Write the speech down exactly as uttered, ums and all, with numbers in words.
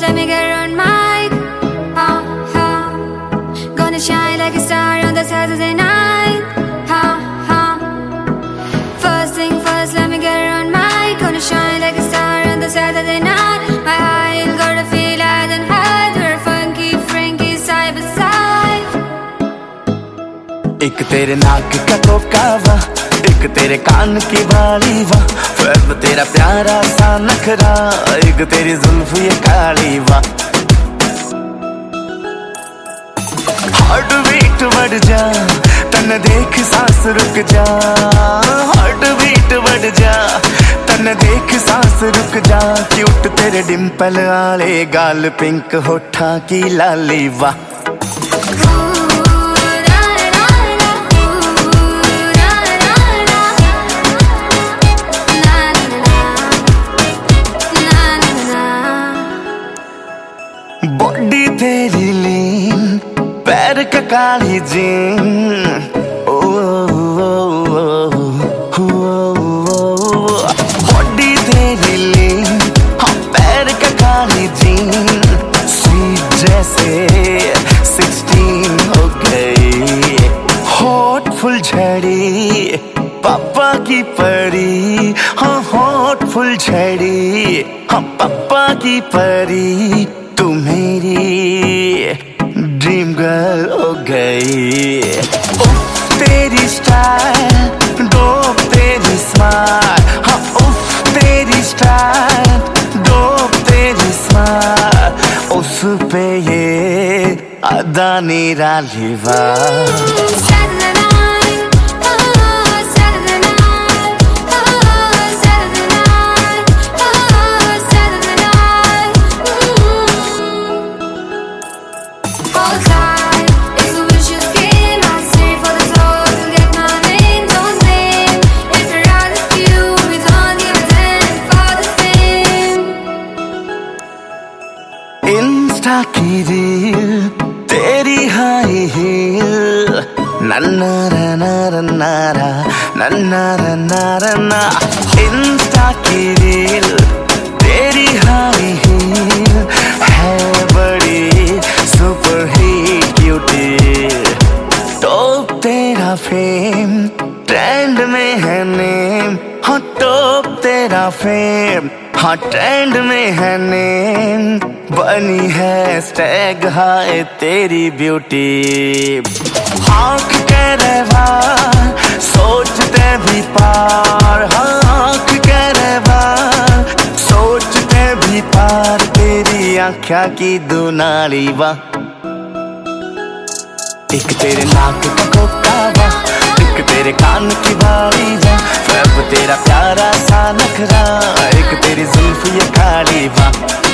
let me get on mic. Ha ha, gonna shine like a star on the Saturday night. Ha ha, first thing first, let me get on mic. Gonna shine like a star on the Saturday night. My high got a feel higher than high. We're funky Frankie side by side. एक तेरे नाक का कोकावा, एक तेरे कान की बाली वा, फिर तेरा प्यारा सा नखरा, एक तेरी जुल्फ ये काली वा। हार्ट बीट बढ़ जा, तन देख सांस रुक जा, हार्ट बीट बढ़ जा, तन देख सांस रुक जा। क्यूट तेरे डिम्पल आले गाल, पिंक होठा की लाली वा। बॉडी तेरी लीन, पैर का काली जीन, ओ बॉडी तेरी लीन, हाँ पैर का काली जीन, स्वीट जैसे सिक्सटीन हो गई। हॉट फुल झड़ी, पापा की परी, हाँ हॉट फुल झड़ी, हाँ पापा की परी। तू मेरी ड्रीम गर्ल हो गई। उफ तेरी स्टाइल, डोप तेरी स्माइल, हाँ उफ तेरी स्टाइल, डोप तेरी स्माइल। उस पे ये अदा निराली वा। इंस्टा की रील, तेरी हाई हील, नन्ना रना रना रा, नन्ना रना रना। इंस्टा की रील, तेरी हाई हील, है बड़ी सुपर हिट क्यूटी। टॉप तेरा फेम, ट्रेंड में है नेम, हाँ टॉप तेरा फेम, हाँ ट्रेंड में है नेम। बनी है स्टैग हाय तेरी ब्यूटी। आँख के रहवा सोचते भी पार, आँख के रहवा सोचते भी पार। तेरी आँखा की दुनाली वा। एक तेरे नाक का कोकावा, एक तेरे कान की बाली वा, फिर तेरा प्यारा सा नखरा, एक तेरी जुल्फ ये काली वा।